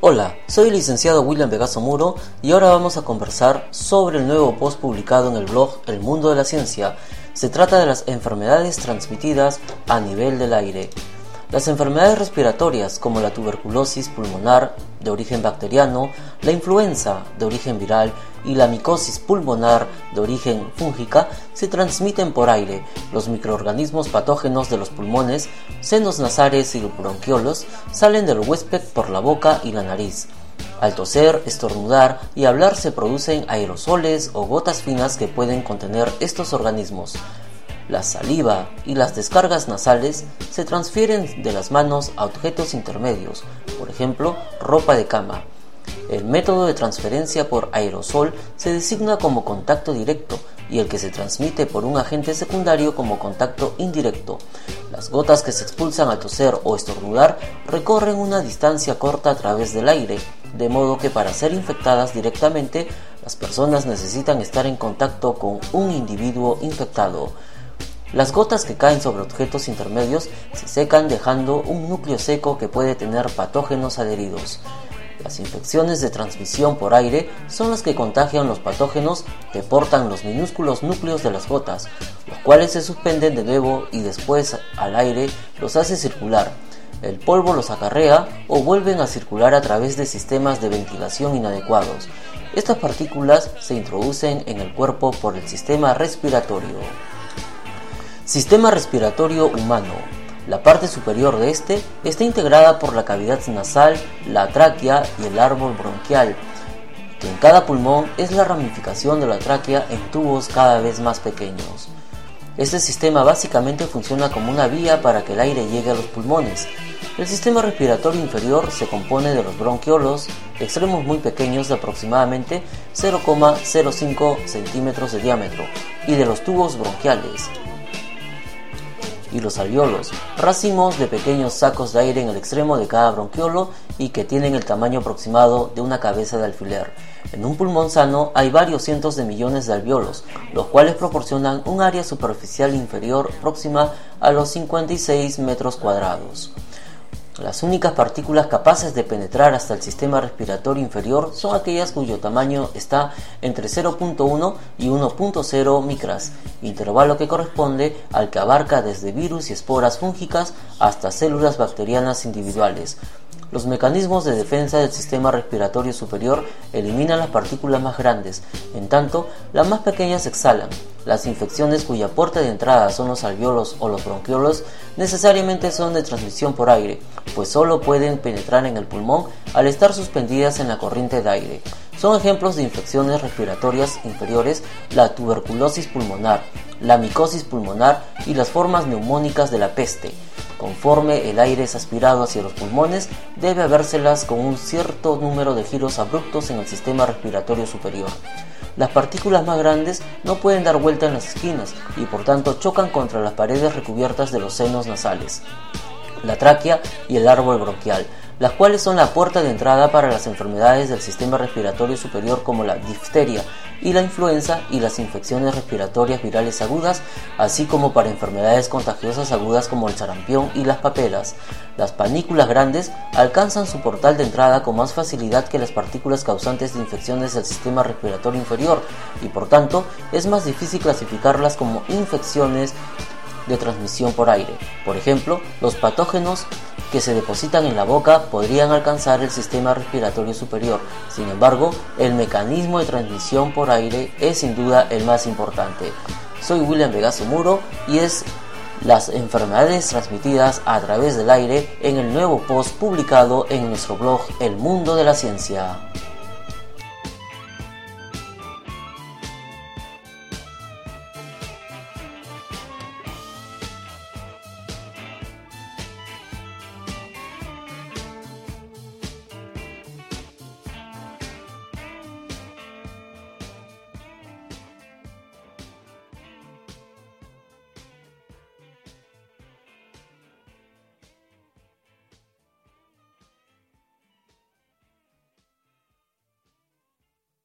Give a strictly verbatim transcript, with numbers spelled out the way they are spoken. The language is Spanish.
Hola, soy el licenciado William Vegaso Muro y ahora vamos a conversar sobre el nuevo post publicado en el blog El Mundo de la Ciencia. Se trata de las enfermedades transmitidas a nivel del aire. Las enfermedades respiratorias como la tuberculosis pulmonar de origen bacteriano, la influenza de origen viral y la micosis pulmonar de origen fúngica se transmiten por aire. Los microorganismos patógenos de los pulmones, senos nasales y bronquiolos salen del huésped por la boca y la nariz. Al toser, estornudar y hablar se producen aerosoles o gotas finas que pueden contener estos organismos. La saliva y las descargas nasales se transfieren de las manos a objetos intermedios, por ejemplo, ropa de cama. El método de transferencia por aerosol se designa como contacto directo y el que se transmite por un agente secundario como contacto indirecto. Las gotas que se expulsan al toser o estornudar recorren una distancia corta a través del aire, de modo que para ser infectadas directamente, las personas necesitan estar en contacto con un individuo infectado. Las gotas que caen sobre objetos intermedios se secan dejando un núcleo seco que puede tener patógenos adheridos. Las infecciones de transmisión por aire son las que contagian los patógenos que portan los minúsculos núcleos de las gotas, los cuales se suspenden de nuevo y después al aire los hace circular. El polvo los acarrea o vuelven a circular a través de sistemas de ventilación inadecuados. Estas partículas se introducen en el cuerpo por el sistema respiratorio. Sistema respiratorio humano. La parte superior de este está integrada por la cavidad nasal, la tráquea y el árbol bronquial, que en cada pulmón es la ramificación de la tráquea en tubos cada vez más pequeños. Este sistema básicamente funciona como una vía para que el aire llegue a los pulmones. El sistema respiratorio inferior se compone de los bronquiolos, extremos muy pequeños de aproximadamente cero coma cero cinco centímetros de diámetro, y de los tubos bronquiales y los alvéolos, racimos de pequeños sacos de aire en el extremo de cada bronquiolo y que tienen el tamaño aproximado de una cabeza de alfiler. En un pulmón sano hay varios cientos de millones de alvéolos, los cuales proporcionan un área superficial inferior próxima a los cincuenta y seis metros cuadrados. Las únicas partículas capaces de penetrar hasta el sistema respiratorio inferior son aquellas cuyo tamaño está entre cero punto uno y uno punto cero micras, intervalo que corresponde al que abarca desde virus y esporas fúngicas hasta células bacterianas individuales. Los mecanismos de defensa del sistema respiratorio superior eliminan las partículas más grandes, en tanto las más pequeñas se exhalan. Las infecciones cuya puerta de entrada son los alvéolos o los bronquiolos necesariamente son de transmisión por aire, pues solo pueden penetrar en el pulmón al estar suspendidas en la corriente de aire. Son ejemplos de infecciones respiratorias inferiores la tuberculosis pulmonar, la micosis pulmonar y las formas neumónicas de la peste. Conforme el aire es aspirado hacia los pulmones, debe habérselas con un cierto número de giros abruptos en el sistema respiratorio superior. Las partículas más grandes no pueden dar vuelta en las esquinas y por tanto chocan contra las paredes recubiertas de los senos nasales, la tráquea y el árbol bronquial, las cuales son la puerta de entrada para las enfermedades del sistema respiratorio superior como la difteria y la influenza y las infecciones respiratorias virales agudas, así como para enfermedades contagiosas agudas como el sarampión y las paperas. Las panículas grandes alcanzan su portal de entrada con más facilidad que las partículas causantes de infecciones del sistema respiratorio inferior y por tanto es más difícil clasificarlas como infecciones de transmisión por aire. Por ejemplo, los patógenos que se depositan en la boca podrían alcanzar el sistema respiratorio superior. Sin embargo, el mecanismo de transmisión por aire es sin duda el más importante. Soy William Vegaso Muro y es las enfermedades transmitidas a través del aire en el nuevo post publicado en nuestro blog El Mundo de la Ciencia.